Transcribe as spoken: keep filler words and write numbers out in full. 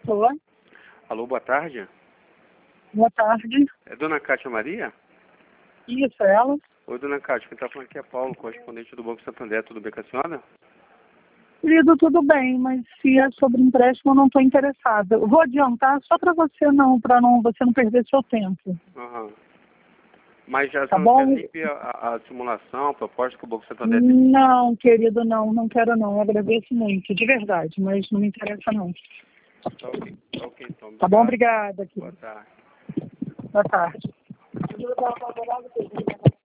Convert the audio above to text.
Alô? Alô, boa tarde. Boa tarde. É Dona Cátia Maria? Isso, é ela? Oi, Dona Cátia, quem está falando aqui é Paulo, correspondente do Banco Santander. Tudo bem com a senhora? Querido, tudo bem, mas se é sobre empréstimo eu não estou interessada. Eu vou adiantar só para você não, para não, você não perder seu tempo. Aham. Mas já Tá você não bom? quer nem ver a, a- a simulação, a proposta que o Banco Santander tem? Não, querido, não, não quero não. Eu agradeço muito, de verdade, mas não me interessa não. Tá ok, tá ok então. Tá bom? Obrigado. Obrigada, Boa querido. tarde. Boa tarde.